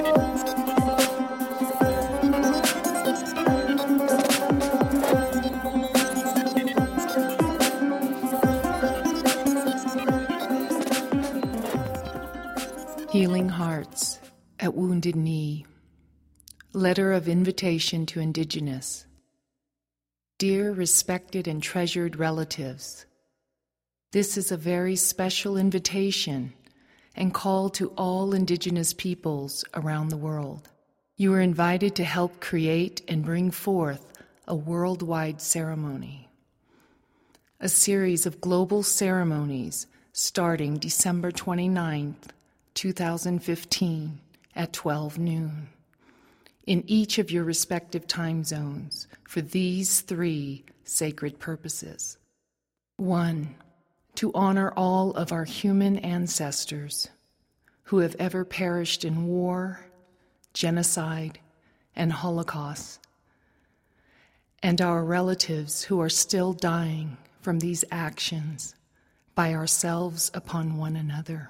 Healing Hearts at Wounded Knee. Letter of Invitation to Indigenous. Dear respected and treasured relatives, this is a very special invitation and call to all Indigenous peoples around the world. You are invited to help create and bring forth a worldwide ceremony, a series of global ceremonies starting December 29th, 2015 at 12 noon in each of your respective time zones for these 3 sacred purposes. 1, to honor all of our human ancestors who have ever perished in war, genocide, and Holocaust, and our relatives who are still dying from these actions by ourselves upon one another.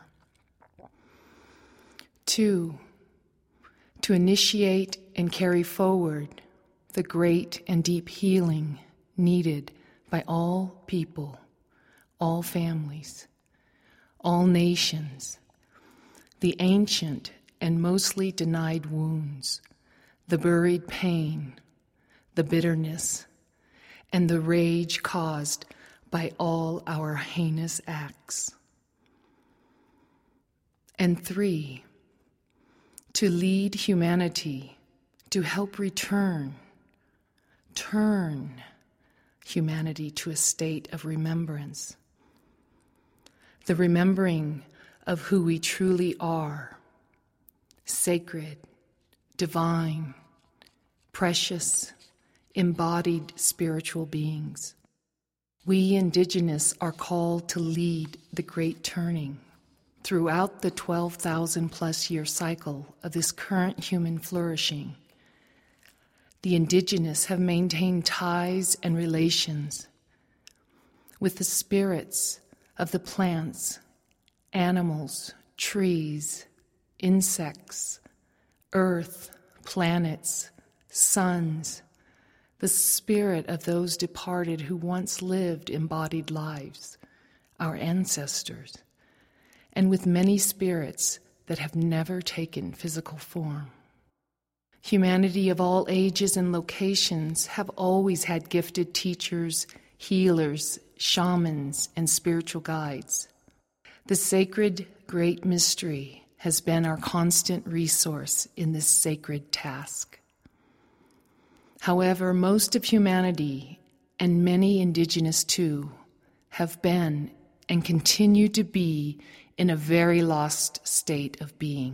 2, to initiate and carry forward the great and deep healing needed by all people, all families, all nations, the ancient and mostly denied wounds, the buried pain, the bitterness, and the rage caused by all our heinous acts. And 3, to lead humanity to help turn humanity to a state of remembrance, the remembering of who we truly are, sacred, divine, precious, embodied spiritual beings. We Indigenous are called to lead the great turning throughout the 12,000 plus year cycle of this current human flourishing. The Indigenous have maintained ties and relations with the spirits of the plants, animals, trees, insects, earth, planets, suns, the spirit of those departed who once lived embodied lives, our ancestors, and with many spirits that have never taken physical form. Humanity of all ages and locations have always had gifted teachers, healers, shamans, and spiritual guides. The sacred great mystery has been our constant resource in this sacred task. However, most of humanity, and many Indigenous too, have been and continue to be in a very lost state of being.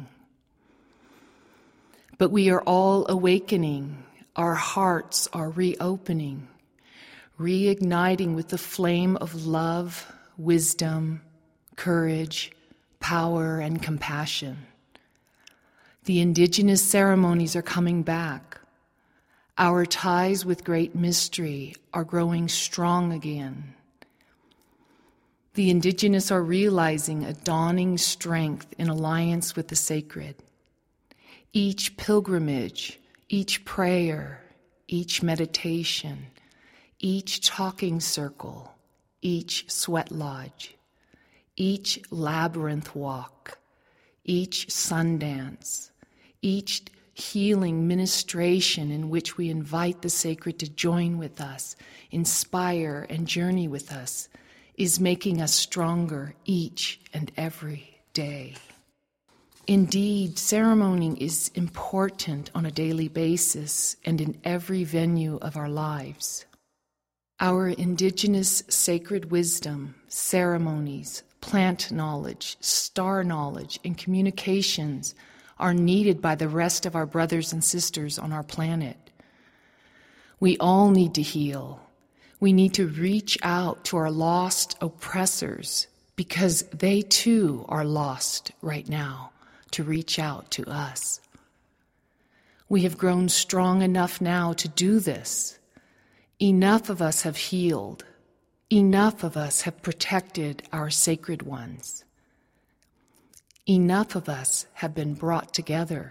But we are all awakening, our hearts are reopening, reigniting with the flame of love, wisdom, courage, power, and compassion. The Indigenous ceremonies are coming back. Our ties with great mystery are growing strong again. The Indigenous are realizing a dawning strength in alliance with the sacred. Each pilgrimage, each prayer, each meditation, each talking circle, each sweat lodge, each labyrinth walk, each sundance, each healing ministration in which we invite the sacred to join with us, inspire and journey with us, is making us stronger each and every day. Indeed, ceremony is important on a daily basis and in every venue of our lives. Our Indigenous sacred wisdom, ceremonies, plant knowledge, star knowledge, and communications are needed by the rest of our brothers and sisters on our planet. We all need to heal. We need to reach out to our lost oppressors because they too are lost right now to reach out to us. We have grown strong enough now to do this. Enough of us have healed. Enough of us have protected our sacred ones. Enough of us have been brought together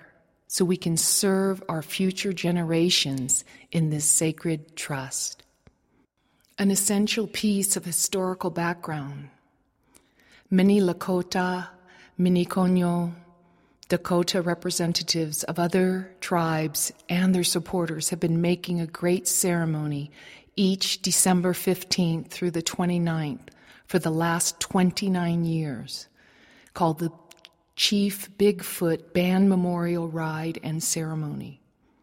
so we can serve our future generations in this sacred trust. An essential piece of historical background. Many Lakota, Miniconyo, Dakota representatives of other tribes and their supporters have been making a great ceremony each December 15th through the 29th for the last 29 years, called the Chief Bigfoot Band Memorial Ride and Ceremony.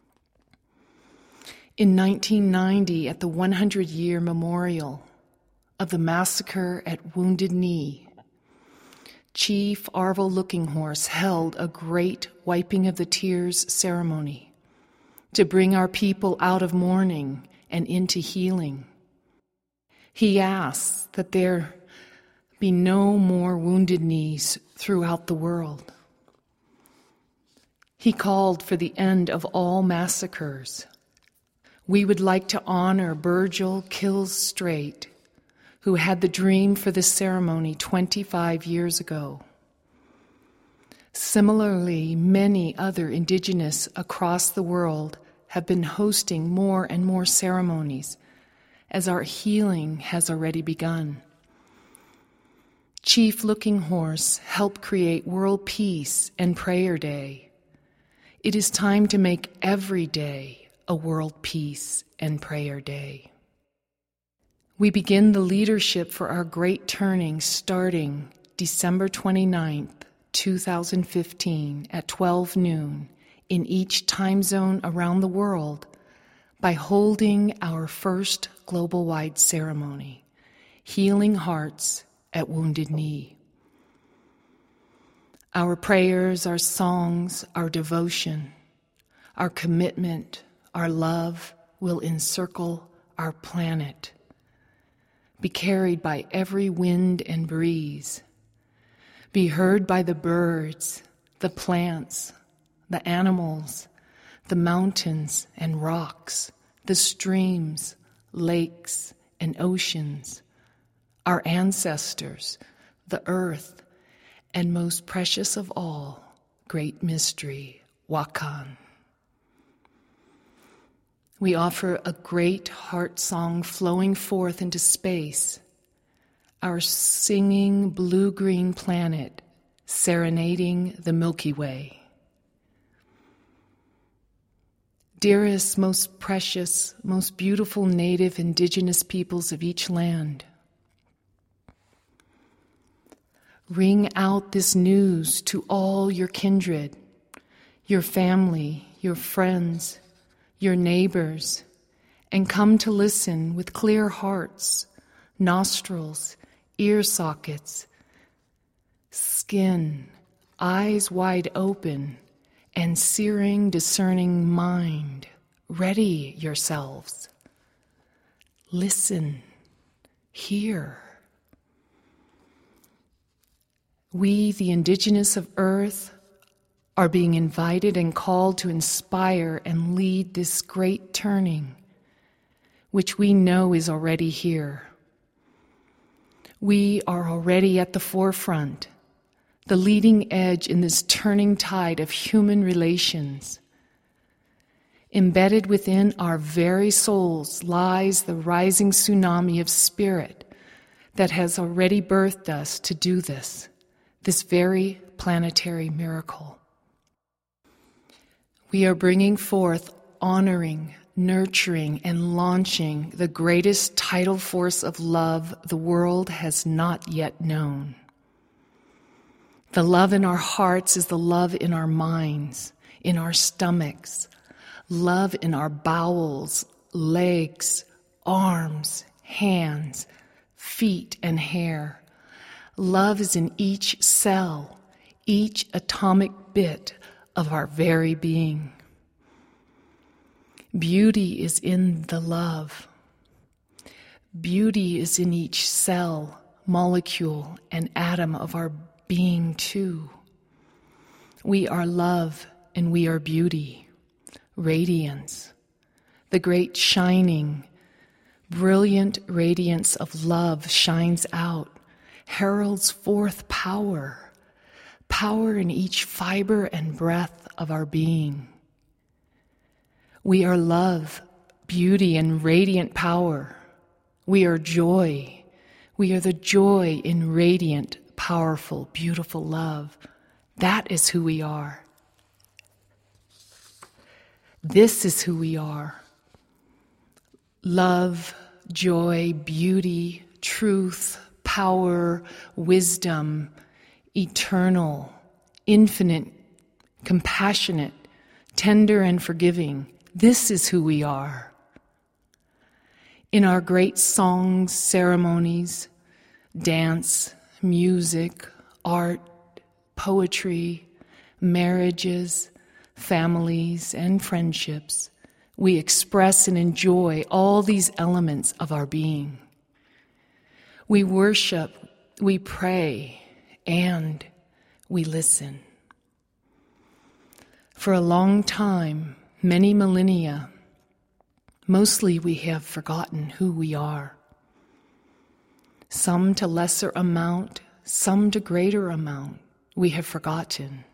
In 1990, at the 100-year memorial of the massacre at Wounded Knee, Chief Arvo Looking Horse held a great wiping of the tears ceremony to bring our people out of mourning and into healing. He asks that there be no more wounded knees throughout the world. He called for the end of all massacres. We would like to honor Virgil Kills Straight, who had the dream for this ceremony 25 years ago. Similarly, many other indigenous across the world have been hosting more and more ceremonies, as our healing has already begun. Chief Looking Horse helped create World Peace and Prayer Day. It is time to make every day a World Peace and Prayer Day. We begin the leadership for our great turning starting December 29th, 2015 at 12 noon in each time zone around the world by holding our first global-wide ceremony, Healing Hearts at Wounded Knee. Our prayers, our songs, our devotion, our commitment, our love will encircle our planet, be carried by every wind and breeze, be heard by the birds, the plants, the animals, the mountains and rocks, the streams, lakes, and oceans, our ancestors, the earth, and most precious of all, great mystery, Wakan. We offer a great heart song flowing forth into space, our singing blue-green planet serenading the Milky Way. Dearest, most precious, most beautiful native indigenous peoples of each land, ring out this news to all your kindred, your family, your friends, your neighbors, and come to listen with clear hearts, nostrils, ear sockets, skin, eyes wide open, and searing, discerning mind. Ready yourselves. Listen, hear. We, the indigenous of Earth, are being invited and called to inspire and lead this great turning, which we know is already here. We are already at the forefront, the leading edge in this turning tide of human relations. Embedded within our very souls lies the rising tsunami of spirit that has already birthed us to do this very planetary miracle. We are bringing forth, honoring, nurturing, and launching the greatest tidal force of love the world has not yet known. The love in our hearts is the love in our minds, in our stomachs, love in our bowels, legs, arms, hands, feet, and hair. Love is in each cell, each atomic bit of our very being. Beauty is in the love. Beauty is in each cell, molecule, and atom of our being too. We are love and we are beauty, radiance, the great shining, brilliant radiance of love shines out, heralds forth power in each fiber and breath of our being. We are love, beauty, and radiant power. We are joy. We are the joy in radiant, powerful, beautiful love. That is who we are. This is who we are. Love, joy, beauty, truth, power, wisdom, eternal, infinite, compassionate, tender, and forgiving. This is who we are. In our great songs, ceremonies, dance, music, art, poetry, marriages, families, and friendships, we express and enjoy all these elements of our being. We worship, we pray, and we listen. For a long time, many millennia, mostly we have forgotten who we are. Some to lesser amount, some to greater amount, we have forgotten.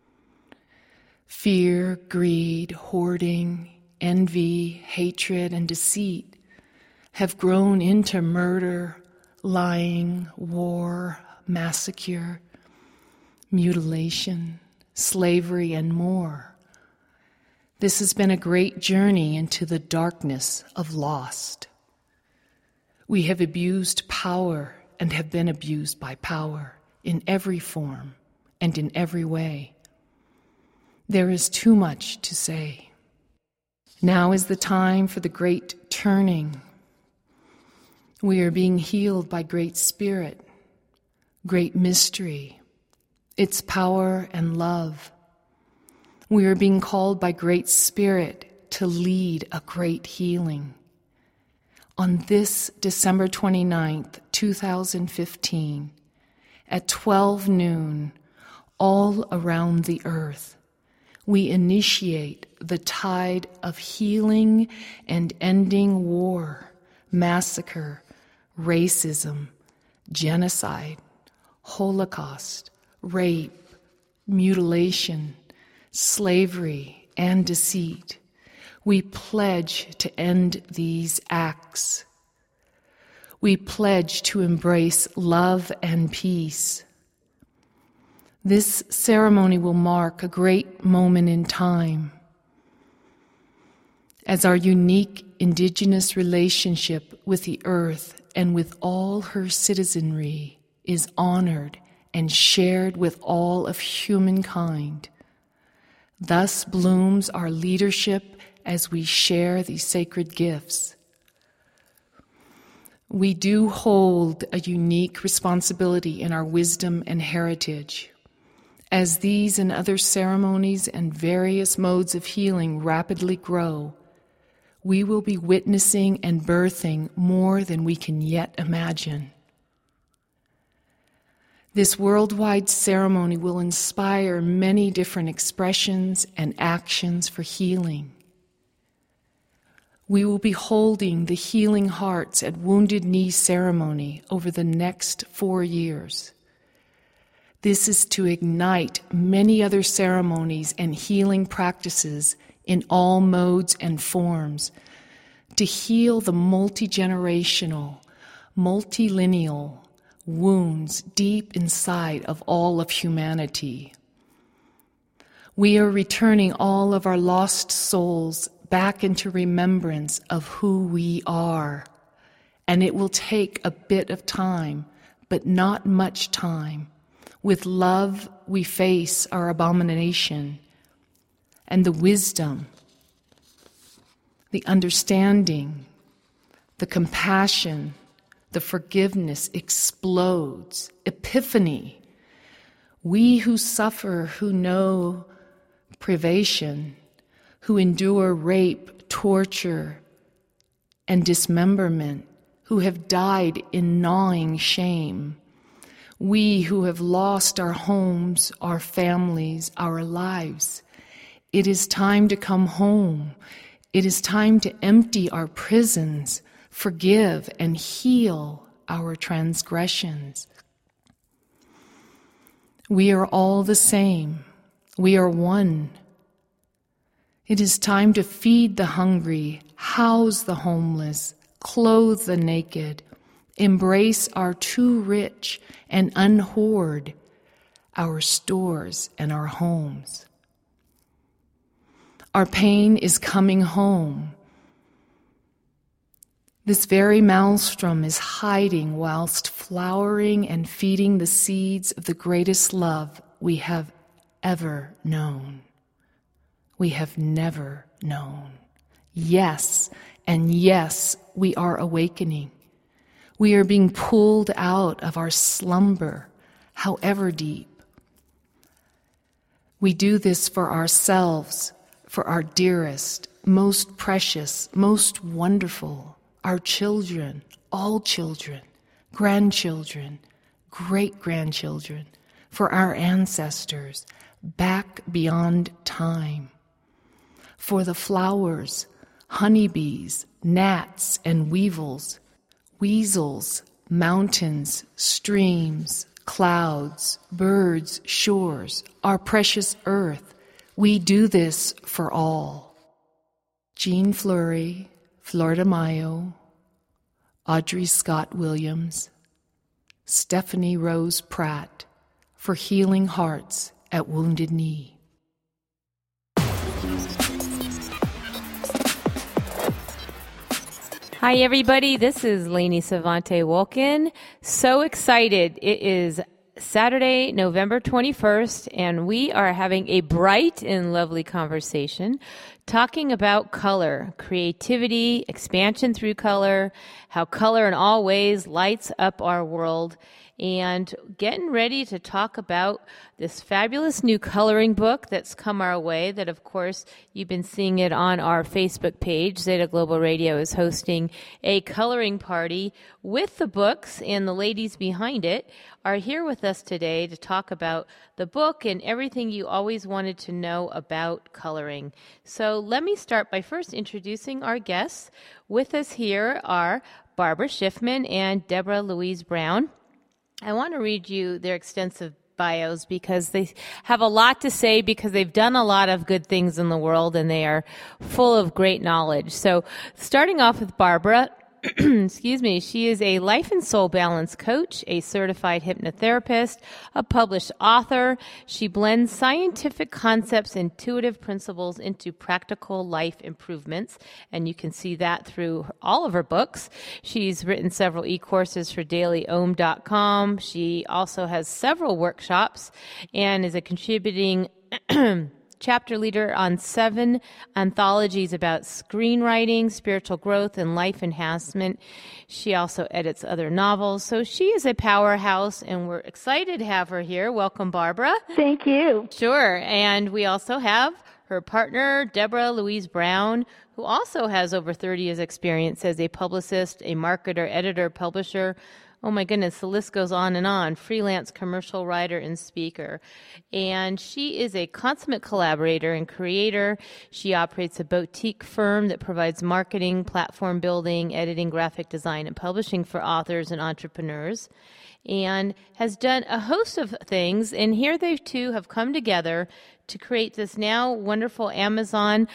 Fear, greed, hoarding, envy, hatred, and deceit have grown into murder, lying, war, massacre, mutilation, slavery, and more. This has been a great journey into the darkness of lost. We have abused power and have been abused by power in every form and in every way. There is too much to say. Now is the time for the great turning. We are being healed by great spirit, great mystery, its power and love. We are being called by great spirit to lead a great healing. On this December 29th, 2015, at 12 noon, all around the earth, we initiate the tide of healing and ending war, massacre, racism, genocide, Holocaust, rape, mutilation, slavery, and deceit. We pledge to end these acts. We pledge to embrace love and peace. This ceremony will mark a great moment in time as our unique indigenous relationship with the earth and with all her citizenry is honored and shared with all of humankind. Thus blooms our leadership as we share these sacred gifts. We do hold a unique responsibility in our wisdom and heritage. As these and other ceremonies and various modes of healing rapidly grow, we will be witnessing and birthing more than we can yet imagine. This worldwide ceremony will inspire many different expressions and actions for healing. We will be holding the Healing Hearts at Wounded Knee ceremony over the next 4 years. This is to ignite many other ceremonies and healing practices in all modes and forms, to heal the multi-generational, multilineal wounds deep inside of all of humanity. We are returning all of our lost souls back into remembrance of who we are, and it will take a bit of time, but not much time. With love, we face our abomination, and the wisdom, the understanding, the compassion, the forgiveness explodes. Epiphany. We who suffer, who know privation, who endure rape, torture, and dismemberment, who have died in gnawing shame. We who have lost our homes, our families, our lives. It is time to come home. It is time to empty our prisons, forgive and heal our transgressions. We are all the same. We are one. It is time to feed the hungry, house the homeless, clothe the naked, embrace our too rich, and unhoard our stores and our homes. Our pain is coming home. This very maelstrom is hiding whilst flowering and feeding the seeds of the greatest love we have ever known. We have never known. Yes, and yes, we are awakening. We are being pulled out of our slumber, however deep. We do this for ourselves, for our dearest, most precious, most wonderful, our children, all children, grandchildren, great-grandchildren, for our ancestors, back beyond time, for the flowers, honeybees, gnats and weevils, weasels, mountains, streams, clouds, birds, shores, our precious earth. We do this for all. Jean Fleury, Flor de Mayo, Audrey Scott Williams, Stephanie Rose Pratt, for healing hearts at Wounded Knee. Hi, everybody. This is Lainey Savante Wolkin. So excited. It is Saturday, November 21st, and we are having a bright and lovely conversation talking about color, creativity, expansion through color, how color in all ways lights up our world, and getting ready to talk about this fabulous new coloring book that's come our way that, of course, you've been seeing it on our Facebook page. Zeta Global Radio is hosting a coloring party with the books, and the ladies behind it are here with us today to talk about the book and everything you always wanted to know about coloring. So let me start by first introducing our guests. With us here are Barbara Schiffman and Deborah Louise Brown. I want to read you their extensive bios because they have a lot to say, because they've done a lot of good things in the world and they are full of great knowledge. So starting off with Barbara, excuse me, she is a life and soul balance coach, a certified hypnotherapist, a published author. She blends scientific concepts, intuitive principles into practical life improvements, and you can see that through all of her books. She's written several e-courses for DailyOM.com. She also has several workshops and is a contributing chapter leader on 7 anthologies about screenwriting, spiritual growth, and life enhancement. She also edits other novels. So she is a powerhouse, and we're excited to have her here. Welcome, Barbara. Thank you. Sure. And we also have her partner, Deborah Louise Brown, who also has over 30 years experience as a publicist, a marketer, editor, publisher. Oh my goodness, the list goes on, freelance commercial writer and speaker. And she is a consummate collaborator and creator. She operates a boutique firm that provides marketing, platform building, editing, graphic design, and publishing for authors and entrepreneurs, and has done a host of things. And here they two have come together to create this now wonderful Amazon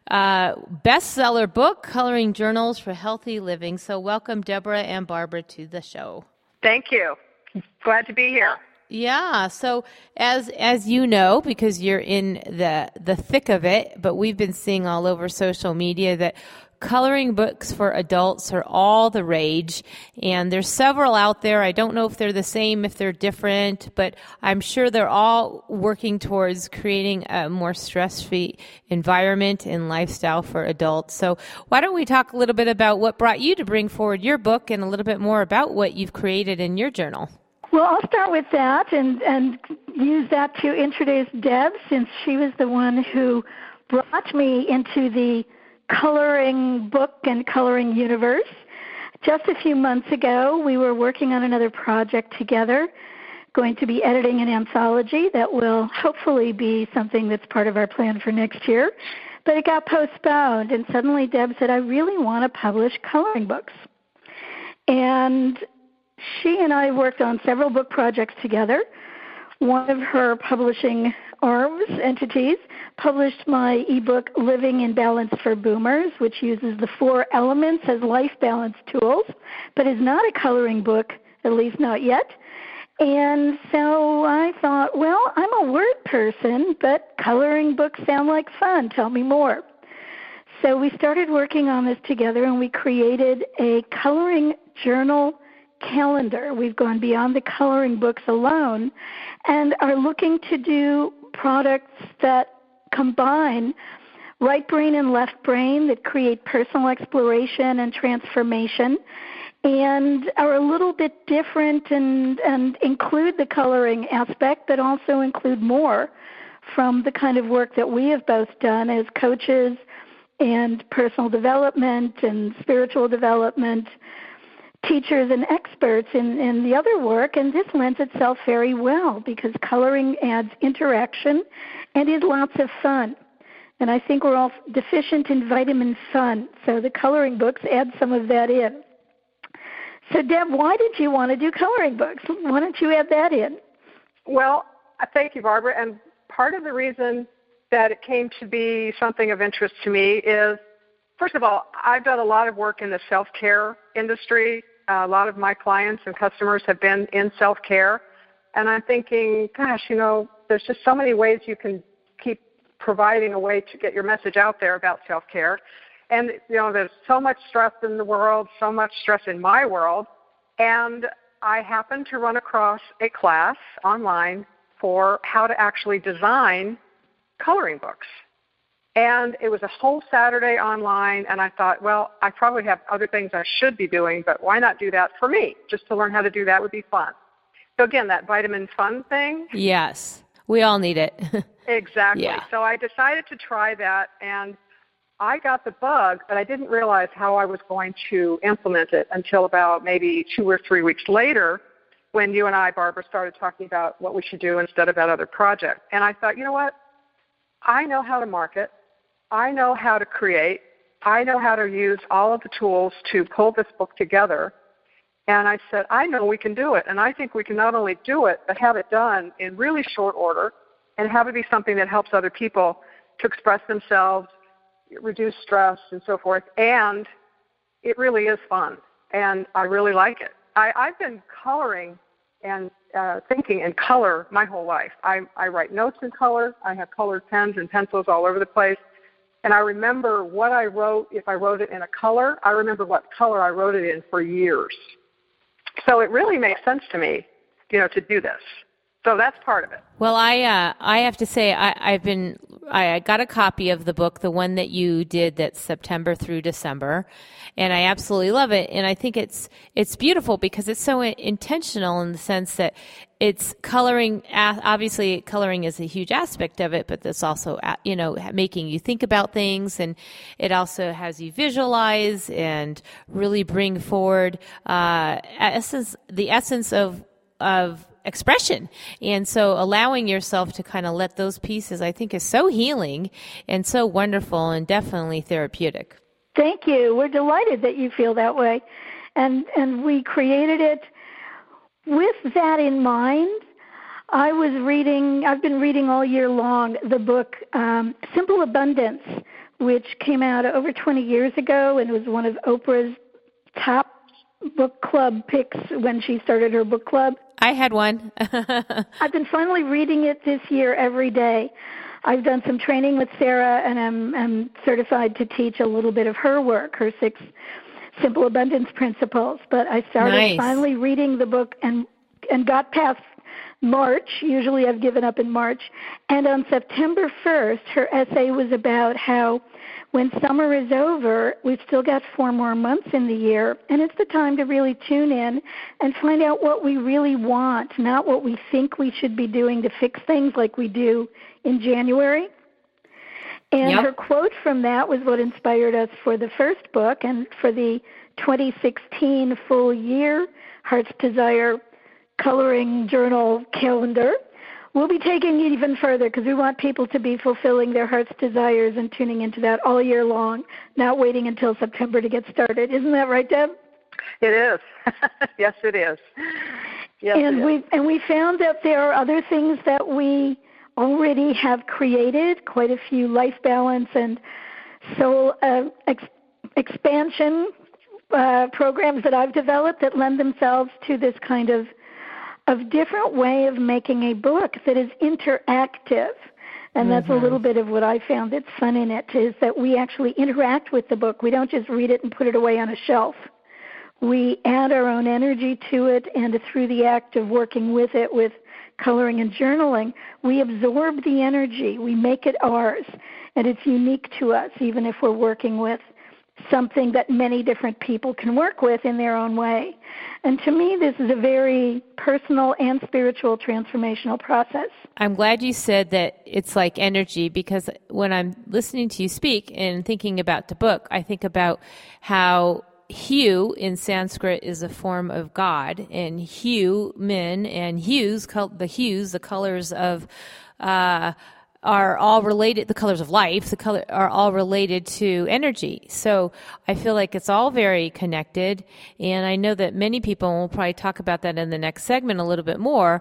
bestseller book, Coloring Journals for Healthy Living. So welcome, Deborah and Barbara, to the show. Thank you. Glad to be here. Yeah. So as you know, because you're in the thick of it, but we've been seeing all over social media that coloring books for adults are all the rage, and there's several out there. I don't know if they're the same, if they're different, but I'm sure they're all working towards creating a more stress-free environment and lifestyle for adults. So why don't we talk a little bit about what brought you to bring forward your book and a little bit more about what you've created in your journal? Well, I'll start with that and use that to introduce Deb, since she was the one who brought me into the coloring book and coloring universe. Just a few months ago, we were working on another project together, going to be editing an anthology that will hopefully be something that's part of our plan for next year. But it got postponed, and suddenly Deb said, I really want to publish coloring books. And she and I worked on several book projects together. One of her publishing arms entities, published my ebook, Living in Balance for Boomers, which uses the 4 elements as life balance tools, but is not a coloring book, at least not yet. And so I thought, well, I'm a word person, but coloring books sound like fun. Tell me more. So we started working on this together, and we created a coloring journal calendar. We've gone beyond the coloring books alone and are looking to do products that combine right brain and left brain, that create personal exploration and transformation, and are a little bit different and include the coloring aspect, but also include more from the kind of work that we have both done as coaches and personal development and spiritual development teachers and experts in the other work. And this lends itself very well because coloring adds interaction and is lots of fun. And I think we're all deficient in vitamin fun, so the coloring books add some of that in. So, Deb, why did you want to do coloring books? Why don't you add that in? Well, thank you, Barbara. And part of the reason that it came to be something of interest to me is, first of all, I've done a lot of work in the self-care industry. A lot of my clients and customers have been in self-care. And I'm thinking, gosh, there's just so many ways you can keep providing a way to get your message out there about self-care. And, there's so much stress in the world, so much stress in my world. And I happened to run across a class online for how to actually design coloring books. And it was a whole Saturday online, and I thought, well, I probably have other things I should be doing, but why not do that for me? Just to learn how to do that would be fun. So again, that vitamin fun thing. Yes, we all need it. Exactly. Yeah. So I decided to try that, and I got the bug, but I didn't realize how I was going to implement it until about maybe 2 or 3 weeks later when you and I, Barbara, started talking about what we should do instead of that other project. And I thought, you know what? I know how to market. I know how to create. I know how to use all of the tools to pull this book together. And I said, I know we can do it. And I think we can not only do it, but have it done in really short order and have it be something that helps other people to express themselves, reduce stress, and so forth. And it really is fun. And I really like it. I've been coloring and thinking in color my whole life. I write notes in color. I have colored pens and pencils all over the place. And I remember what I wrote. If I wrote it in a color, I remember what color I wrote it in for years. So it really makes sense to me, to do this. So that's part of it. Well, I have to say I got a copy of the book, the one that you did that's September through December, and I absolutely love it. And I think it's beautiful because it's so intentional in the sense that it's coloring. Obviously, coloring is a huge aspect of it, but it's also making you think about things, and it also has you visualize and really bring forward the essence of expression. And so allowing yourself to kind of let those pieces, I think, is so healing and so wonderful and definitely therapeutic. Thank you. We're delighted that you feel that way. And we created it with that in mind. I've been reading all year long the book Simple Abundance, which came out over 20 years ago and was one of Oprah's top book club picks when she started her book club. I had one. I've been finally reading it this year every day. I've done some training with Sarah, and I'm certified to teach a little bit of her work, her 6 Simple Abundance Principles. But I started finally reading the book and got past March. Usually I've given up in March. And on September 1st, her essay was about how when summer is over, we've still got 4 more months in the year, and it's the time to really tune in and find out what we really want, not what we think we should be doing to fix things like we do in January. And her quote from that was what inspired us for the first book and for the 2016 full year Heart's Desire coloring journal calendar. We'll be taking it even further because we want people to be fulfilling their heart's desires and tuning into that all year long, not waiting until September to get started. Isn't that right, Deb? It is. Yes, it is. Yes, and we found that there are other things that we already have created quite a few life balance and soul expansion programs that I've developed that lend themselves to this kind of different way of making a book that is interactive. And that's a little bit of what I found that's fun in it, is that we actually interact with the book. We don't just read it and put it away on a shelf. We add our own energy to it, and through the act of working with it, with coloring and journaling, we absorb the energy. We make it ours, and it's unique to us, even if we're working with something that many different people can work with in their own way. And to me, this is a very personal and spiritual transformational process. I'm glad you said that it's like energy, because when I'm listening to you speak and thinking about the book, I think about how hue in Sanskrit is a form of God, and human and hues, the colors of are all related, the colors of life, are all related to energy. So I feel like it's all very connected. And I know that many people, and we'll probably talk about that in the next segment a little bit more,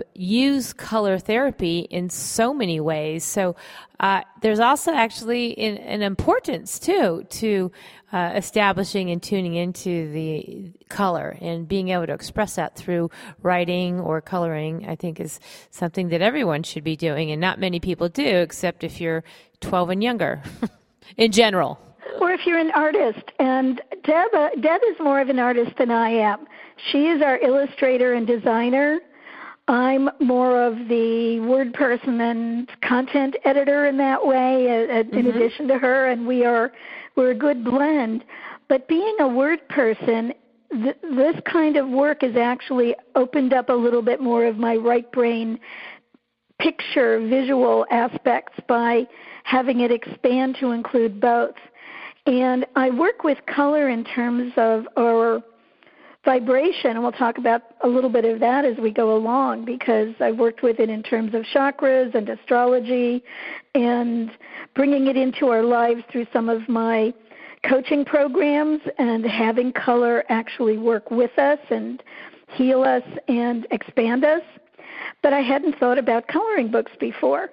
use color therapy in so many ways. So there's also actually an importance, too, to establishing and tuning into the color and being able to express that through writing or coloring, I think is something that everyone should be doing, and not many people do, except if you're 12 and younger, in general. Or if you're an artist. And Deb is more of an artist than I am. She is our illustrator and designer. I'm more of the word person and content editor in that way, in addition to her, and we're a good blend. But being a word person, this kind of work has actually opened up a little bit more of my right brain picture, visual aspects by having it expand to include both. And I work with color in terms of our vibration, and we'll talk about a little bit of that as we go along, because I worked with it in terms of chakras and astrology and bringing it into our lives through some of my coaching programs and having color actually work with us and heal us and expand us. But I hadn't thought about coloring books before.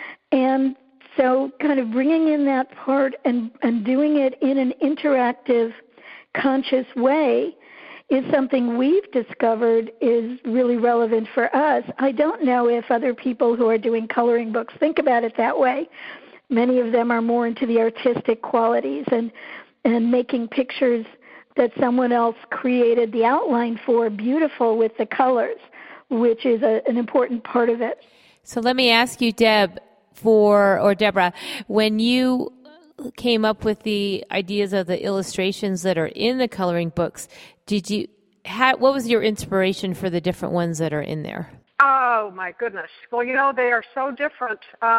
And so kind of bringing in that part and doing it in an interactive, conscious way is something we've discovered is really relevant for us. I don't know if other people who are doing coloring books think about it that way. Many of them are more into the artistic qualities and making pictures that someone else created the outline for beautiful with the colors, which is an important part of it. So let me ask you, Deborah, when you came up with the ideas of the illustrations that are in the coloring books, what was your inspiration for the different ones that are in there? Oh, my goodness. Well, they are so different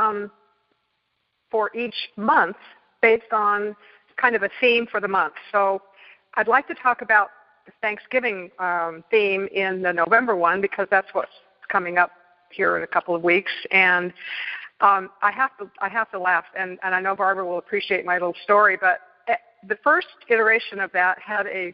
for each month based on kind of a theme for the month. So I'd like to talk about the Thanksgiving theme in the November one, because that's what's coming up here in a couple of weeks. And I have to laugh, and I know Barbara will appreciate my little story, but the first iteration of that had a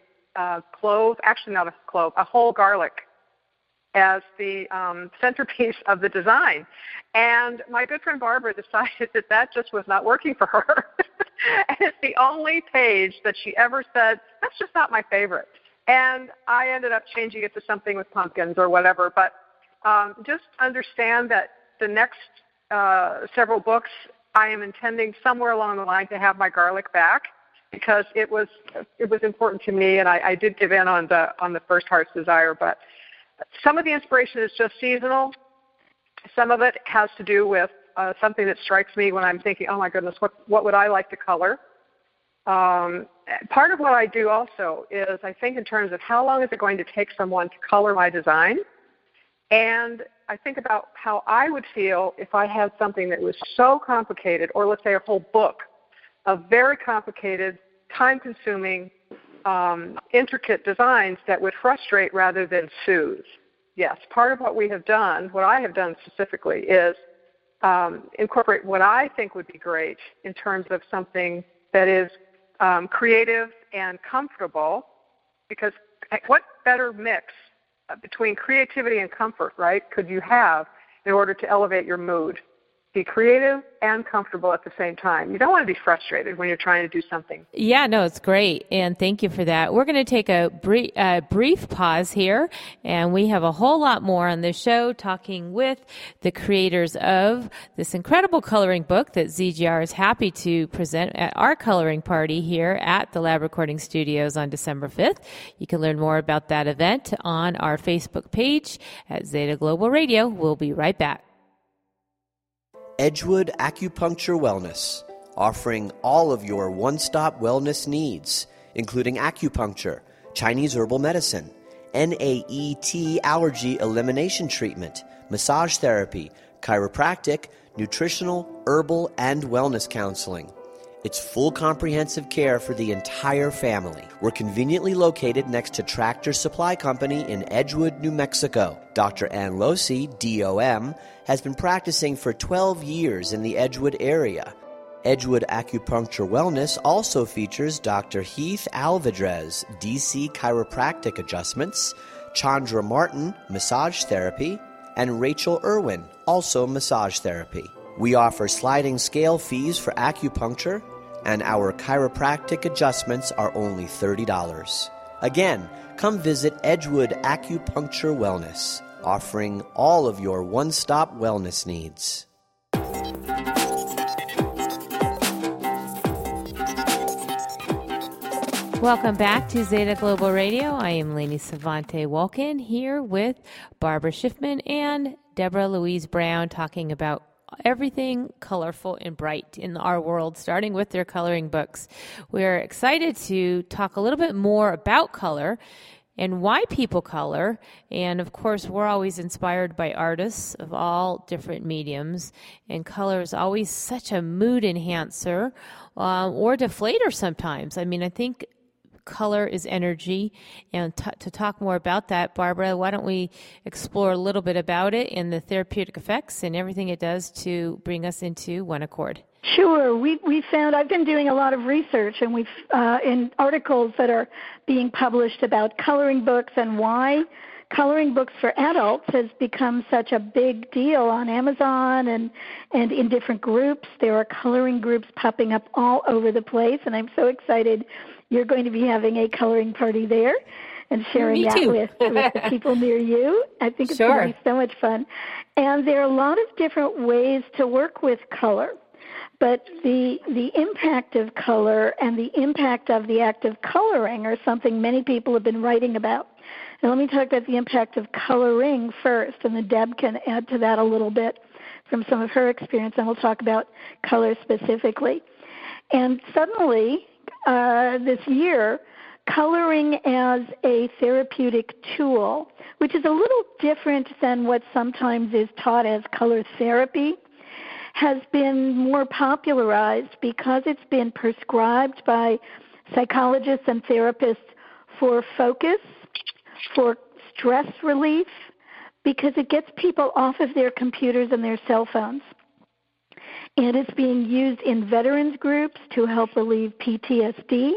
whole garlic as the centerpiece of the design. And my good friend Barbara decided that just was not working for her. And it's the only page that she ever said, that's just not my favorite. And I ended up changing it to something with pumpkins or whatever. But just understand that the next several books, I am intending somewhere along the line to have my garlic back, because it was important to me, and I did give in on the first Heart's Desire. But some of the inspiration is just seasonal. Some of it has to do with something that strikes me when I'm thinking, oh my goodness, what would I like to color? Part of what I do also is I think in terms of how long is it going to take someone to color my design, and I think about how I would feel if I had something that was so complicated, or let's say a whole book of very complicated, time-consuming, intricate designs that would frustrate rather than soothe. Yes, part of what I have done specifically, is incorporate what I think would be great in terms of something that is creative and comfortable, because what better mix between creativity and comfort, right, could you have in order to elevate your mood? be creative and comfortable at the same time. You don't want to be frustrated when you're trying to do something. Yeah, no, it's great. And thank you for that. We're going to take a brief pause here, and we have a whole lot more on this show talking with the creators of this incredible coloring book that ZGR is happy to present at our coloring party here at the Lab Recording Studios on December 5th. You can learn more about that event on our Facebook page at Zeta Global Radio. We'll be right back. Edgewood Acupuncture Wellness, offering all of your one-stop wellness needs, including acupuncture, Chinese herbal medicine, NAET allergy elimination treatment, massage therapy, chiropractic, nutritional, herbal, and wellness counseling. It's full comprehensive care for the entire family. We're conveniently located next to Tractor Supply Company in Edgewood, New Mexico. Dr. Ann Losi, DOM, has been practicing for 12 years in the Edgewood area. Edgewood Acupuncture Wellness also features Dr. Heath Alvidrez, DC Chiropractic Adjustments, Chandra Martin, Massage Therapy, and Rachel Irwin, also Massage Therapy. We offer sliding scale fees for acupuncture, and our chiropractic adjustments are only $30. Again, come visit Edgewood Acupuncture Wellness, offering all of your one-stop wellness needs. Welcome back to Zeta Global Radio. I am Lainey Savante Walken here with Barbara Schiffman and Deborah Louise Brown talking about everything colorful and bright in our world, starting with their coloring books. We're excited to talk a little bit more about color and why people color. And of course, we're always inspired by artists of all different mediums, and color is always such a mood enhancer or deflator sometimes. I mean, I think color is energy, and to talk more about that, Barbara, why don't we explore a little bit about it and the therapeutic effects and everything it does to bring us into one accord? Sure. We found, I've been doing a lot of research, and we've in articles that are being published about coloring books and why coloring books for adults has become such a big deal on Amazon and in different groups. There are coloring groups popping up all over the place, and I'm so excited you're going to be having a coloring party there and sharing that with the people near you. I think it's going to be so much fun. And there are a lot of different ways to work with color. But the impact of color and the impact of the act of coloring are something many people have been writing about. Now, let me talk about the impact of coloring first, and then Deb can add to that a little bit from some of her experience, and we'll talk about color specifically. And suddenly, this year, coloring as a therapeutic tool, which is a little different than what sometimes is taught as color therapy, has been more popularized because it's been prescribed by psychologists and therapists for focus, for stress relief, because it gets people off of their computers and their cell phones. And it's being used in veterans groups to help relieve PTSD,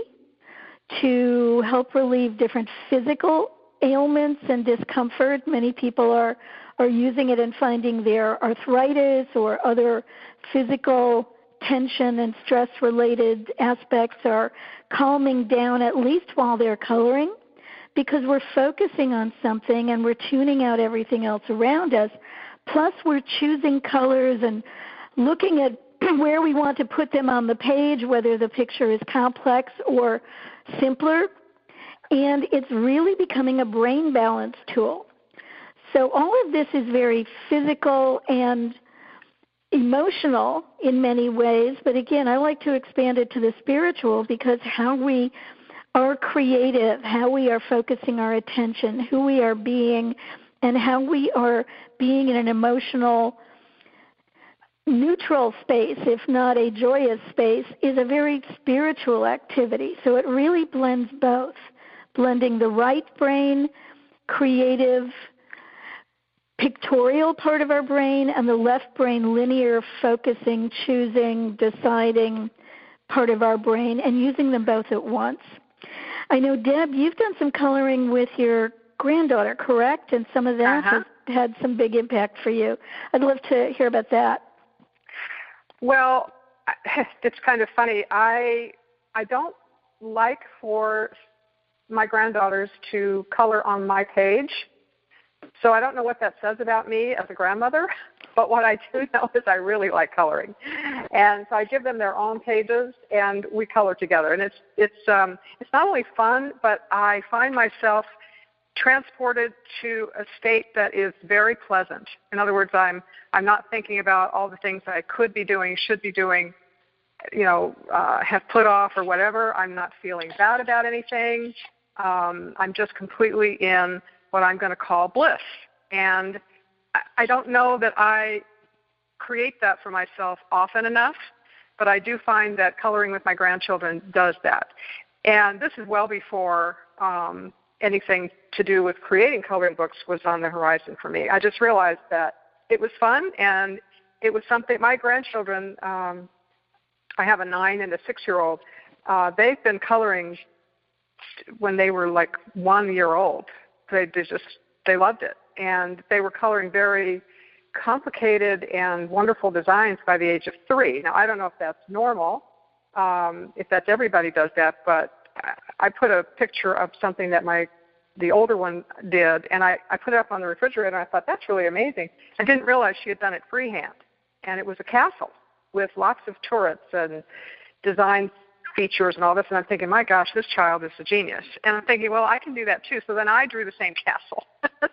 to help relieve different physical ailments and discomfort. Many people are using it and finding their arthritis or other physical tension and stress-related aspects are calming down, at least while they're coloring, because we're focusing on something and we're tuning out everything else around us. Plus, we're choosing colors and looking at where we want to put them on the page, whether the picture is complex or simpler. And it's really becoming a brain balance tool. So all of this is very physical and emotional in many ways. But again, I like to expand it to the spiritual, because how we are creative, how we are focusing our attention, who we are being, and how we are being in an emotional neutral space, if not a joyous space, is a very spiritual activity. So it really blends both, blending the right brain, creative, pictorial part of our brain, and the left brain, linear, focusing, choosing, deciding part of our brain, and using them both at once. I know, Deb, you've done some coloring with your granddaughter, correct? And some of that has had some big impact for you. I'd love to hear about that. Well, it's kind of funny. I don't like for my granddaughters to color on my page, so I don't know what that says about me as a grandmother. But what I do know is I really like coloring, and so I give them their own pages, and we color together. And it's not only fun, but I find myself transported to a state that is very pleasant. In other words, I'm not thinking about all the things that I could be doing, should be doing, have put off or whatever. I'm not feeling bad about anything. I'm just completely in what I'm going to call bliss. And I don't know that I create that for myself often enough, but I do find that coloring with my grandchildren does that. And this is well before anything to do with creating coloring books was on the horizon for me. I just realized that it was fun, and it was something my grandchildren, I have a 9 and a 6-year-old, they've been coloring when they were like 1 year old. They loved it. And they were coloring very complicated and wonderful designs by the age of 3. Now, I don't know if that's normal, if that's everybody does that, but I put a picture of something that the older one did, and I put it up on the refrigerator, and I thought, that's really amazing. I didn't realize she had done it freehand. And it was a castle with lots of turrets and design features and all this, and I'm thinking, my gosh, this child is a genius. And I'm thinking, well, I can do that too. So then I drew the same castle.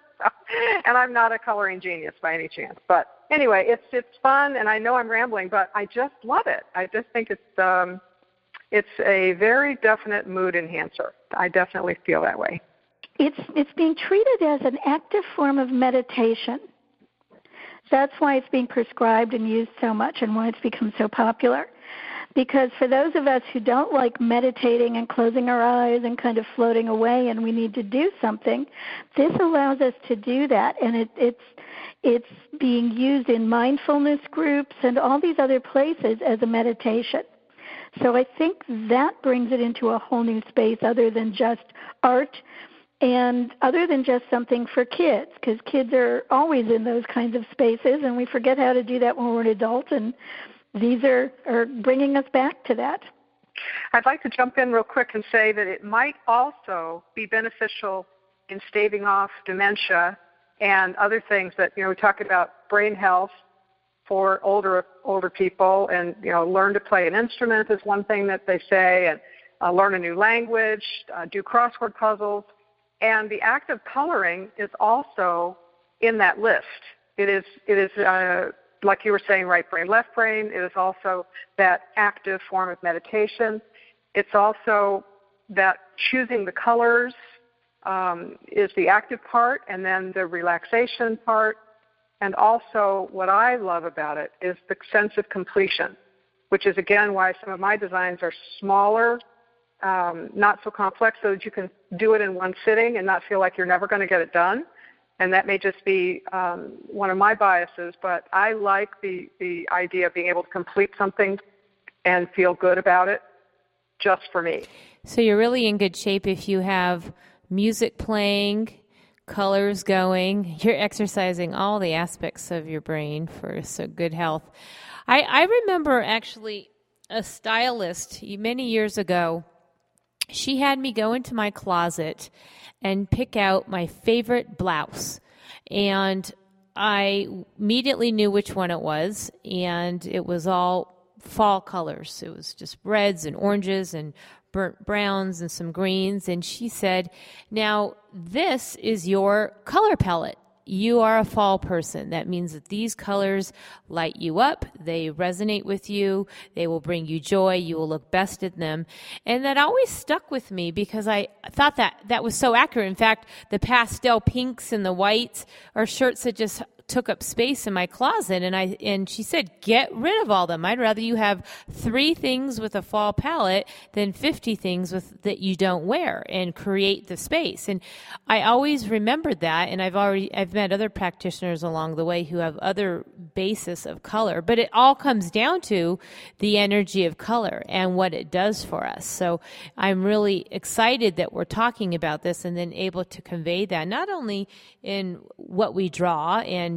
And I'm not a coloring genius by any chance. But anyway, it's fun, and I know I'm rambling, but I just love it. I just think it's a very definite mood enhancer. I definitely feel that way. It's being treated as an active form of meditation. That's why it's being prescribed and used so much and why it's become so popular. Because for those of us who don't like meditating and closing our eyes and kind of floating away and we need to do something, this allows us to do that. And it's being used in mindfulness groups and all these other places as a meditation. So I think that brings it into a whole new space other than just art and other than just something for kids, because kids are always in those kinds of spaces and we forget how to do that when we're an adult, and these are bringing us back to that. I'd like to jump in real quick and say that it might also be beneficial in staving off dementia and other things that, we talk about brain health for older people, and, learn to play an instrument is one thing that they say, and learn a new language, do crossword puzzles. And the act of coloring is also in that list. It is like you were saying, right brain, left brain. It is also that active form of meditation. It's also that choosing the colors is the active part, and then the relaxation part. And also what I love about it is the sense of completion, which is, again, why some of my designs are smaller, not so complex, so that you can do it in one sitting and not feel like you're never going to get it done. And that may just be one of my biases, but I like the idea of being able to complete something and feel good about it just for me. So you're really in good shape if you have music playing, colors going, you're exercising all the aspects of your brain for so good health. I remember actually a stylist many years ago. She had me go into my closet and pick out my favorite blouse. And I immediately knew which one it was, and it was all fall colors. It was just reds and oranges and burnt browns and some greens. And she said, now this is your color palette. You are a fall person. That means that these colors light you up. They resonate with you. They will bring you joy. You will look best in them. And that always stuck with me because I thought that was so accurate. In fact, the pastel pinks and the whites are shirts that just took up space in my closet, and she said, get rid of all of them. I'd rather you have 3 things with a fall palette than 50 things that you don't wear, and create the space. And I always remembered that, and I've met other practitioners along the way who have other basis of color, but it all comes down to the energy of color and what it does for us. So I'm really excited that we're talking about this and then able to convey that not only in what we draw and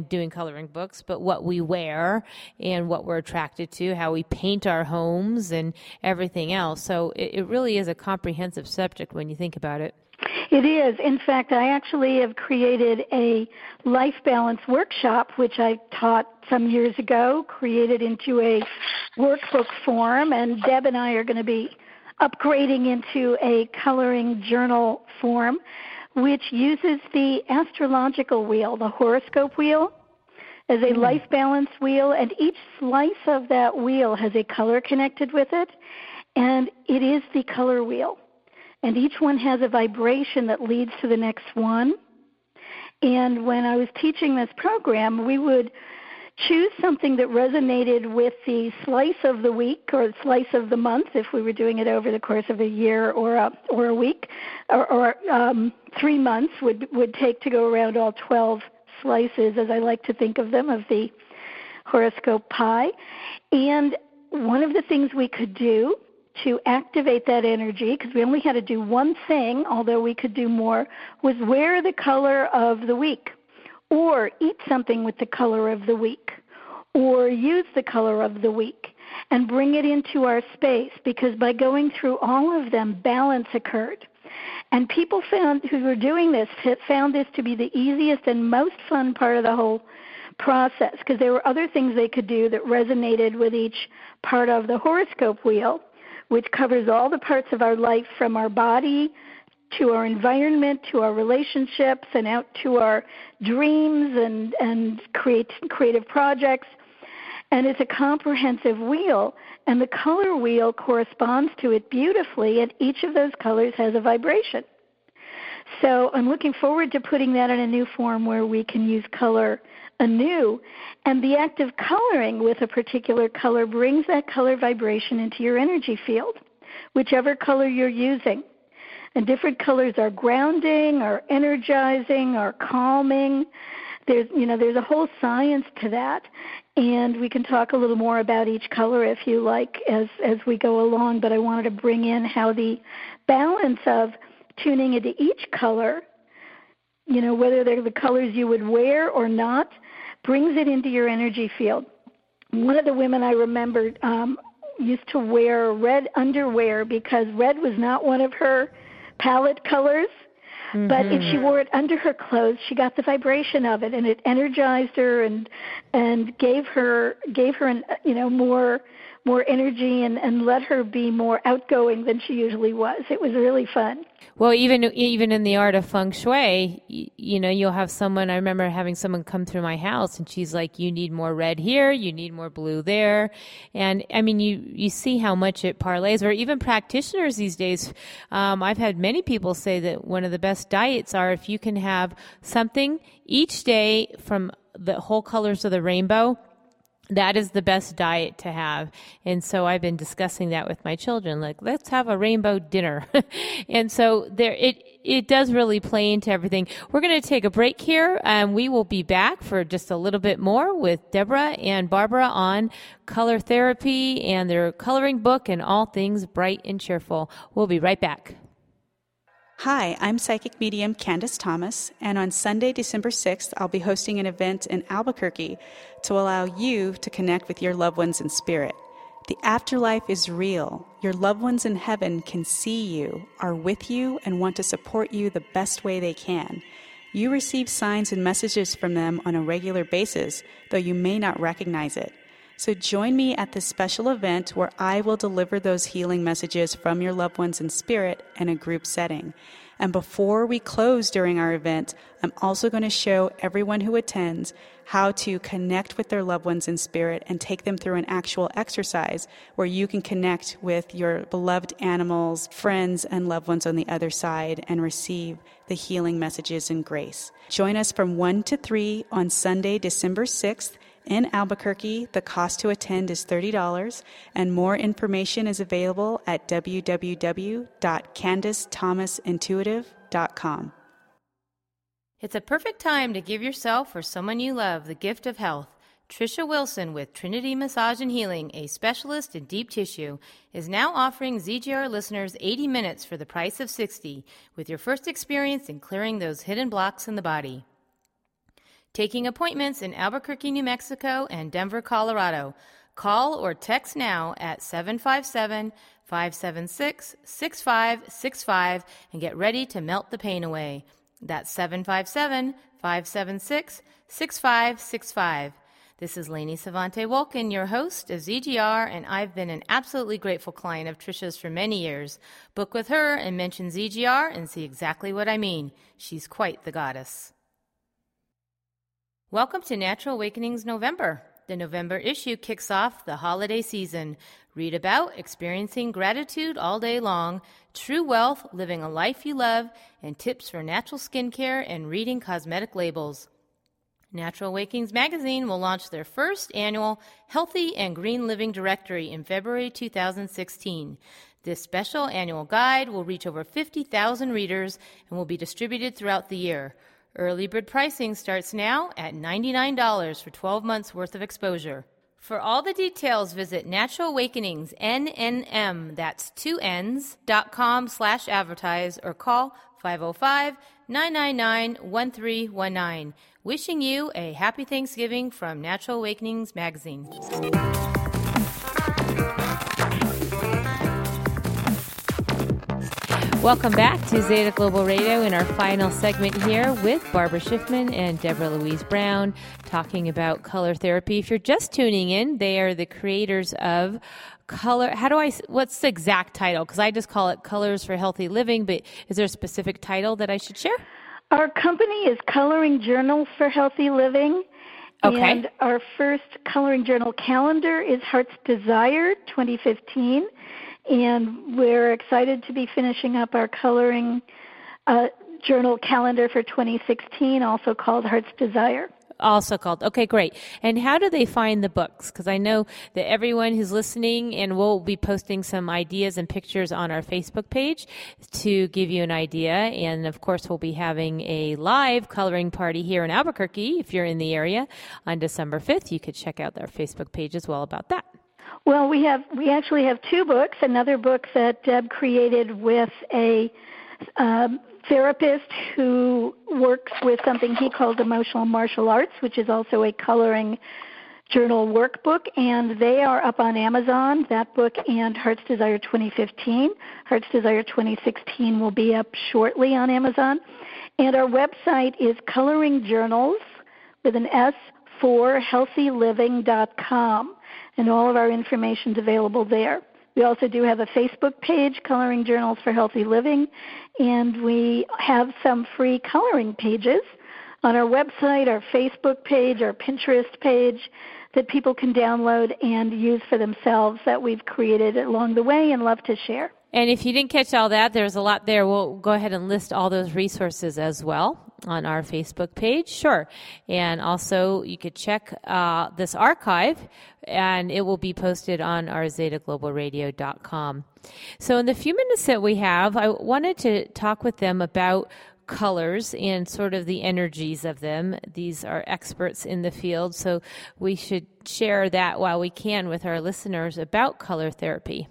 when doing coloring books, but what we wear and what we're attracted to, how we paint our homes and everything else. So it really is a comprehensive subject when you think about it. It is. In fact, I actually have created a life balance workshop, which I taught some years ago, created into a workbook form, and Deb and I are going to be upgrading into a coloring journal form, which uses the astrological wheel, the horoscope wheel, as a life balance wheel, and each slice of that wheel has a color connected with it, and it is the color wheel. And each one has a vibration that leads to the next one. And when I was teaching this program, we would choose something that resonated with the slice of the week or the slice of the month, if we were doing it over the course of a year or a week, or 3 months would take to go around all 12 slices, as I like to think of them, of the horoscope pie. And one of the things we could do to activate that energy, because we only had to do one thing, although we could do more, was wear the color of the week, or eat something with the color of the week, or use the color of the week, and bring it into our space, because by going through all of them, balance occurred. And people who were doing this found this to be the easiest and most fun part of the whole process, because there were other things they could do that resonated with each part of the horoscope wheel, which covers all the parts of our life, from our body to our environment, to our relationships, and out to our dreams and creative projects. And it's a comprehensive wheel, and the color wheel corresponds to it beautifully, and each of those colors has a vibration. So I'm looking forward to putting that in a new form where we can use color anew, and the act of coloring with a particular color brings that color vibration into your energy field, whichever color you're using. And different colors are grounding, are energizing, are calming. There's a whole science to that, and we can talk a little more about each color if you like as we go along, but I wanted to bring in how the balance of tuning into each color, whether they're the colors you would wear or not, brings it into your energy field. One of the women I remembered used to wear red underwear because red was not one of her palette colors. Mm-hmm. But if she wore it under her clothes, she got the vibration of it, and it energized her and gave her more energy and let her be more outgoing than she usually was. It was really fun. Well, even in the art of feng shui, you'll have someone. I remember having someone come through my house, and she's like, "You need more red here. You need more blue there." And I mean, you see how much it parlays. Or even practitioners these days. I've had many people say that one of the best diets are if you can have something each day from the whole colors of the rainbow. That is the best diet to have. And so I've been discussing that with my children, like, let's have a rainbow dinner. And so it does really play into everything. We're going to take a break here, and we will be back for just a little bit more with Deborah and Barbara on color therapy and their coloring book and all things bright and cheerful. We'll be right back. Hi, I'm psychic medium Candace Thomas, and on Sunday, December 6th, I'll be hosting an event in Albuquerque to allow you to connect with your loved ones in spirit. The afterlife is real. Your loved ones in heaven can see you, are with you, and want to support you the best way they can. You receive signs and messages from them on a regular basis, though you may not recognize it. So join me at this special event where I will deliver those healing messages from your loved ones in spirit in a group setting. And before we close during our event, I'm also going to show everyone who attends how to connect with their loved ones in spirit and take them through an actual exercise where you can connect with your beloved animals, friends, and loved ones on the other side and receive the healing messages and grace. Join us from 1 to 3 on Sunday, December 6th. In Albuquerque. The cost to attend is $30, and more information is available at www.CandaceThomasIntuitive.com. It's a perfect time to give yourself or someone you love the gift of health. Tricia Wilson with Trinity Massage and Healing, a specialist in deep tissue, is now offering ZGR listeners 80 minutes for the price of 60 with your first experience in clearing those hidden blocks in the body. Taking appointments in Albuquerque, New Mexico and Denver, Colorado. Call or text now at 757-576-6565 and get ready to melt the pain away. That's 757-576-6565. This is Lainey Savante Wolkin, your host of ZGR, and I've been an absolutely grateful client of Trisha's for many years. Book with her and mention ZGR and see exactly what I mean. She's quite the goddess. Welcome to Natural Awakenings November. The November issue kicks off the holiday season. Read about experiencing gratitude all day long, true wealth, living a life you love, and tips for natural skincare and reading cosmetic labels. Natural Awakenings magazine will launch their first annual Healthy and Green Living Directory in February 2016. This special annual guide will reach over 50,000 readers and will be distributed throughout the year. Early bird pricing starts now at $99 for 12 months worth of exposure. For all the details, visit Natural Awakenings, NNM, that's 2Ns.com/advertise or call 505-999-1319. Wishing you a happy Thanksgiving from Natural Awakenings magazine. Welcome back to Zeta Global Radio in our final segment here with Barbara Schiffman and Deborah Louise Brown talking about color therapy. If you're just tuning in, they are the creators of Color. What's the exact title? Because I just call it Colors for Healthy Living, but is there a specific title that I should share? Our company is Coloring Journals for Healthy Living. Okay. And our first Coloring Journal calendar is Heart's Desire 2015. And we're excited to be finishing up our Coloring Journal calendar for 2016, also called Heart's Desire. Okay, great. And how do they find the books? Because I know that everyone who's listening, and we'll be posting some ideas and pictures on our Facebook page to give you an idea. And of course, we'll be having a live coloring party here in Albuquerque. If you're in the area on December 5th, you could check out our Facebook page as well about that. Well, we actually have two books. Another book that Deb created with a therapist who works with something he calls emotional martial arts, which is also a coloring journal workbook, and they are up on Amazon, that book and Heart's Desire 2015. Heart's Desire 2016 will be up shortly on Amazon. And our website is Coloring Journals with an S for healthyliving.com, and all of our information is available there. We also do have a Facebook page, Coloring Journals for Healthy Living, and we have some free coloring pages on our website, our Facebook page, our Pinterest page that people can download and use for themselves that we've created along the way and love to share. And if you didn't catch all that, there's a lot there. We'll go ahead and list all those resources as well on our Facebook page. Sure. And also you could check this archive, and it will be posted on our ZetaGlobalRadio.com. So in the few minutes that we have, I wanted to talk with them about colors and sort of the energies of them. These are experts in the field, so we should share that while we can with our listeners about color therapy.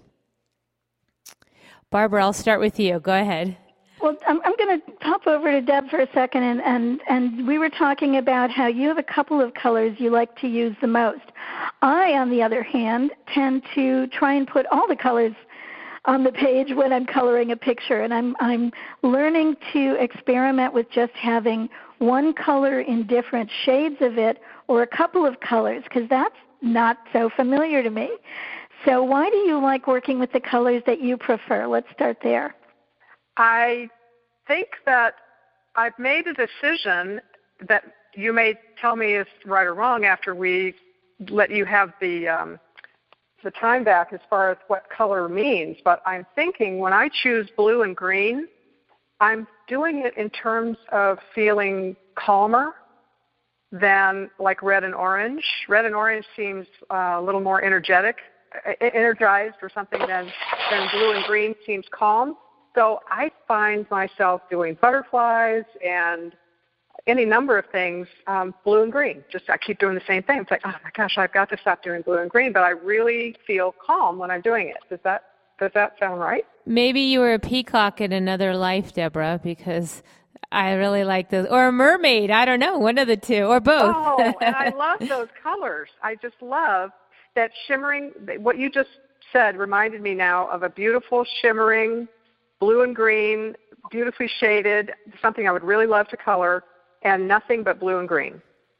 Barbara, I'll start with you. Go ahead. Well, I'm going to pop over to Deb for a second, and we were talking about how you have a couple of colors you like to use the most. I, on the other hand, tend to try and put all the colors on the page when I'm coloring a picture, and I'm learning to experiment with just having one color in different shades of it or a couple of colors, because that's not so familiar to me. So why do you like working with the colors that you prefer? Let's start there. I think that I've made a decision that you may tell me is right or wrong after we let you have the time back as far as what color means. But I'm thinking when I choose blue and green, I'm doing it in terms of feeling calmer than like red and orange. Red and orange seems a little more energized or something than blue and green seems calm. So I find myself doing butterflies and any number of things, blue and green. Just I keep doing the same thing. It's like, oh my gosh, I've got to stop doing blue and green, but I really feel calm when I'm doing it. Does that sound right? Maybe you were a peacock in another life, Deborah, because I really like those. Or a mermaid. I don't know. One of the two or both. Oh, and I love those colors. I just love that shimmering. What you just said reminded me now of a beautiful shimmering blue and green, beautifully shaded, something I would really love to color, and nothing but blue and green.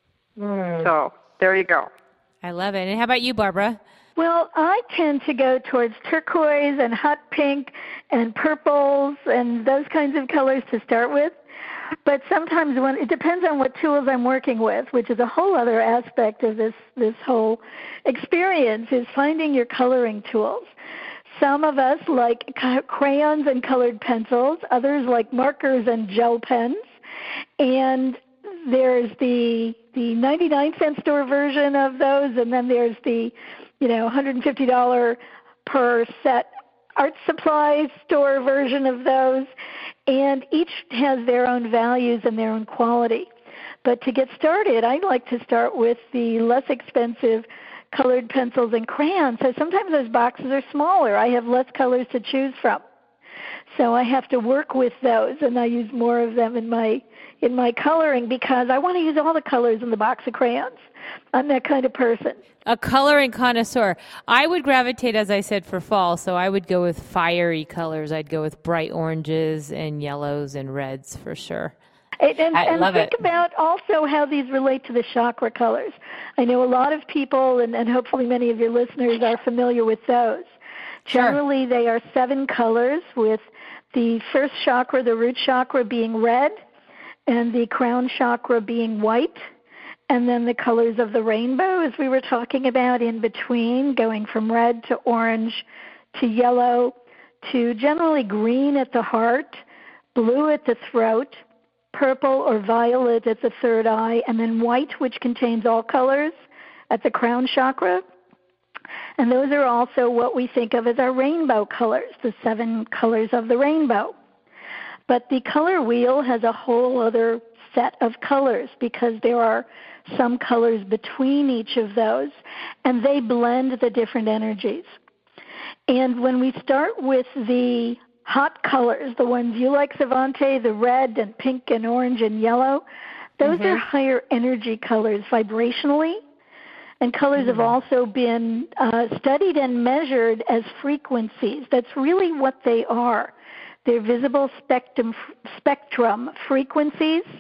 So there you go. I love it. And how about you, Barbara? Well, I tend to go towards turquoise and hot pink and purples and those kinds of colors to start with. But sometimes it depends on what tools I'm working with, which is a whole other aspect of this whole experience, is finding your coloring tools. Some of us like crayons and colored pencils. Others like markers and gel pens. And there's the 99-cent store version of those, and then there's the $150 per set art supply store version of those, and each has their own values and their own quality. But to get started, I like to start with the less expensive colored pencils and crayons. So sometimes those boxes are smaller. I have less colors to choose from. So I have to work with those, and I use more of them in my coloring because I want to use all the colors in the box of crayons. I'm that kind of person. A coloring connoisseur. I would gravitate, as I said, for fall, so I would go with fiery colors. I'd go with bright oranges and yellows and reds for sure. And think about also how these relate to the chakra colors. I know a lot of people, and hopefully many of your listeners are familiar with those. Sure. Generally, they are 7 colors, with the first chakra, the root chakra, being red, and the crown chakra being white, and then the colors of the rainbow, as we were talking about, in between, going from red to orange to yellow to generally green at the heart, blue at the throat, purple or violet at the third eye, and then white, which contains all colors, at the crown chakra. And those are also what we think of as our rainbow colors, the 7 colors of the rainbow. But the color wheel has a whole other set of colors because there are some colors between each of those, and they blend the different energies. And when we start with the hot colors, the ones you like, Savante, the red and pink and orange and yellow, those are higher energy colors vibrationally. And colors have also been studied and measured as frequencies. That's really what they are. They're visible spectrum frequencies.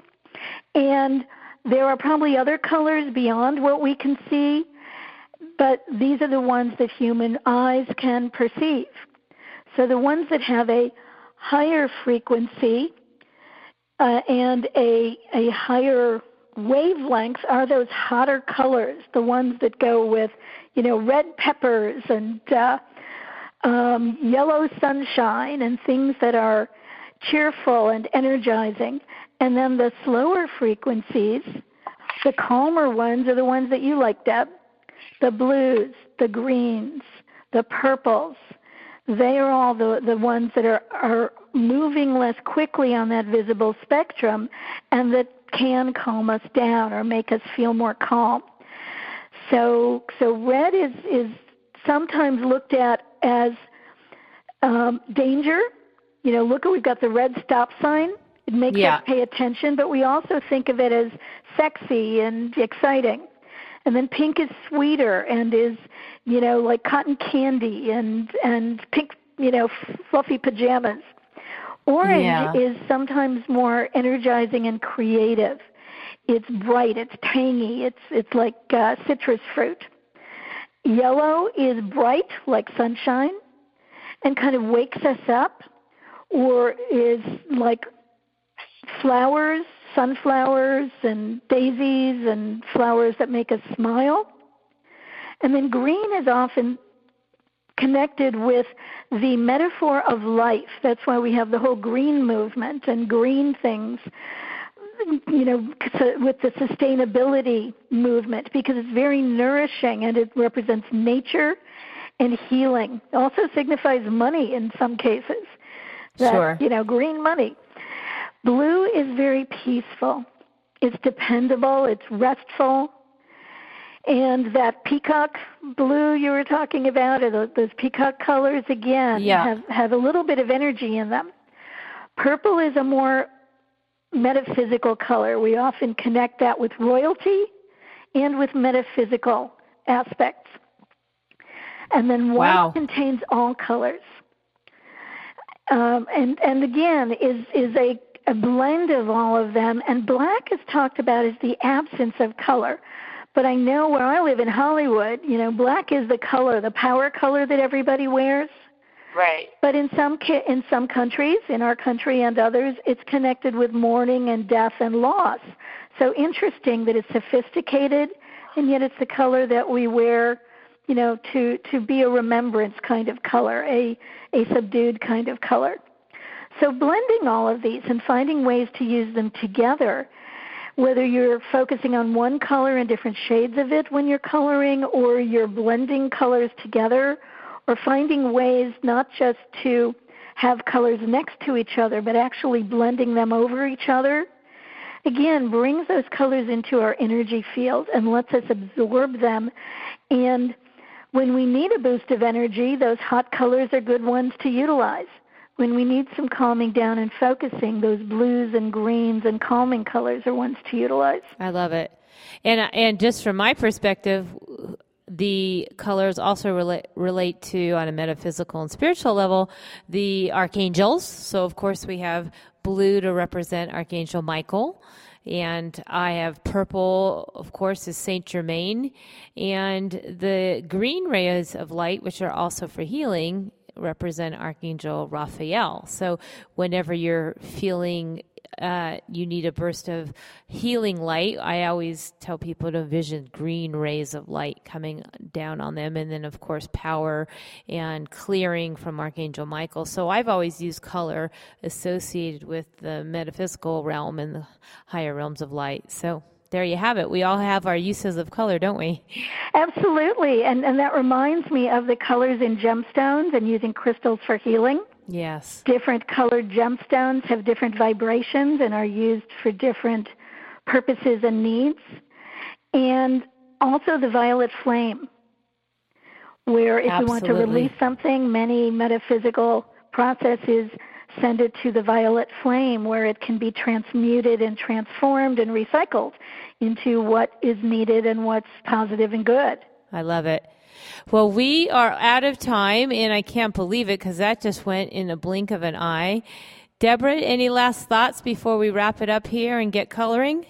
And there are probably other colors beyond what we can see, but these are the ones that human eyes can perceive. So the ones that have a higher frequency and a higher wavelength are those hotter colors, the ones that go with, red peppers and yellow sunshine and things that are cheerful and energizing. And then the slower frequencies, the calmer ones, are the ones that you like, Deb. The blues, the greens, the purples, they are all the ones that are moving less quickly on that visible spectrum and that can calm us down or make us feel more calm. So red is sometimes looked at as danger. Look, we've got the red stop sign. It makes us pay attention, but we also think of it as sexy and exciting. And then pink is sweeter and is, like cotton candy and pink, fluffy pajamas. Orange is sometimes more energizing and creative. It's bright, it's tangy, it's like citrus fruit. Yellow is bright, like sunshine, and kind of wakes us up, or is like flowers, sunflowers and daisies and flowers that make us smile. And then green is often connected with the metaphor of life. That's why we have the whole green movement and green things, with the sustainability movement, because it's very nourishing and it represents nature and healing. It also signifies money in some cases. That, green money. Blue is very peaceful. It's dependable. It's restful. And that peacock blue you were talking about, or those peacock colors, again, have a little bit of energy in them. Purple is a more metaphysical color. We often connect that with royalty and with metaphysical aspects. And then white contains all colors. And again, is a blend of all of them. And black is talked about as the absence of color. But I know where I live in Hollywood, black is the color, the power color that everybody wears. Right. But in some countries, in our country and others, it's connected with mourning and death and loss. So interesting that it's sophisticated, and yet it's the color that we wear, to be a remembrance kind of color, a subdued kind of color. So blending all of these and finding ways to use them together, whether you're focusing on one color and different shades of it when you're coloring, or you're blending colors together, or finding ways not just to have colors next to each other, but actually blending them over each other, again, brings those colors into our energy field and lets us absorb them. And when we need a boost of energy, those hot colors are good ones to utilize. When we need some calming down and focusing, those blues and greens and calming colors are ones to utilize. I love it. And just from my perspective, the colors also relate to, on a metaphysical and spiritual level, the archangels. So, of course, we have blue to represent Archangel Michael. And I have purple, of course, is Saint Germain. And the green rays of light, which are also for healing, represent Archangel Raphael. So whenever you're feeling you need a burst of healing light, I always tell people to envision green rays of light coming down on them, and then, of course, power and clearing from Archangel Michael. So I've always used color associated with the metaphysical realm and the higher realms of light. So there you have it. We all have our uses of color, don't we? Absolutely. And that reminds me of the colors in gemstones and using crystals for healing. Yes. Different colored gemstones have different vibrations and are used for different purposes and needs. And also the violet flame, where if we want to release something, many metaphysical processes send it to the violet flame, where it can be transmuted and transformed and recycled into what is needed and what's positive and good. I love it. Well, we are out of time, and I can't believe it because that just went in a blink of an eye. Deborah, any last thoughts before we wrap it up here and get coloring?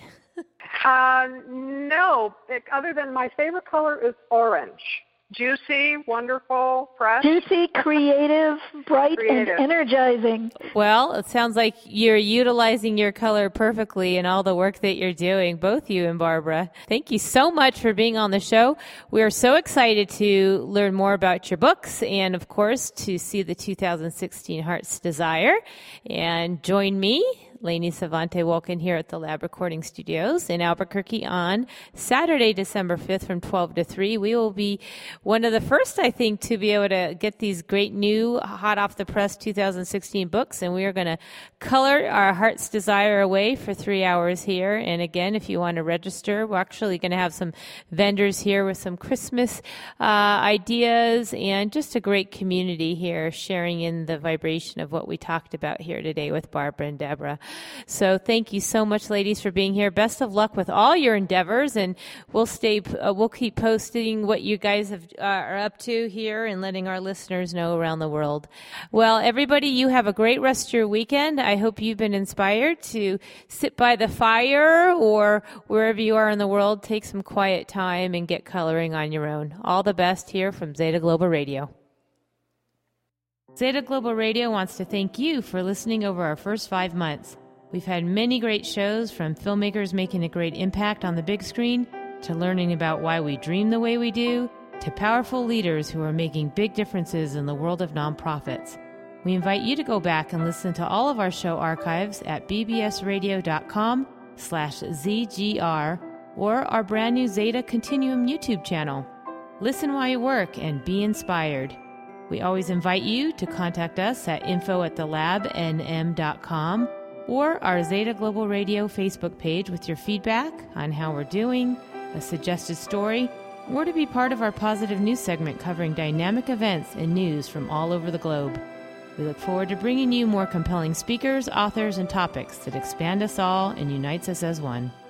No, other than my favorite color is orange. Juicy, wonderful, fresh. Juicy, creative, bright, and energizing. Well, it sounds like you're utilizing your color perfectly in all the work that you're doing, both you and Barbara. Thank you so much for being on the show. We are so excited to learn more about your books and, of course, to see the 2016 Heart's Desire. And join me, Lainey Savante Wolkin, here at the Lab Recording Studios in Albuquerque on Saturday, December 5th from 12 to 3. We will be one of the first, I think, to be able to get these great new, hot off the press 2016 books, and we are going to color our Heart's Desire away for 3 hours here. And again, if you want to register, we're actually going to have some vendors here with some Christmas ideas and just a great community here sharing in the vibration of what we talked about here today with Barbara and Deborah. So thank you so much, ladies, for being here. Best of luck with all your endeavors, and we'll keep posting what you guys are up to here and letting our listeners know around the world. Well, everybody, you have a great rest of your weekend. I hope you've been inspired to sit by the fire or wherever you are in the world, take some quiet time and get coloring on your own. All the best here from Zeta Global Radio. Zeta Global Radio wants to thank you for listening over our first 5 months. We've had many great shows, from filmmakers making a great impact on the big screen, to learning about why we dream the way we do, to powerful leaders who are making big differences in the world of nonprofits. We invite you to go back and listen to all of our show archives at bbsradio.com/ZGR or our brand new Zeta Continuum YouTube channel. Listen while you work and be inspired. We always invite you to contact us at info@thelabnm.com or our Zeta Global Radio Facebook page with your feedback on how we're doing, a suggested story, or to be part of our positive news segment covering dynamic events and news from all over the globe. We look forward to bringing you more compelling speakers, authors, and topics that expand us all and unites us as one.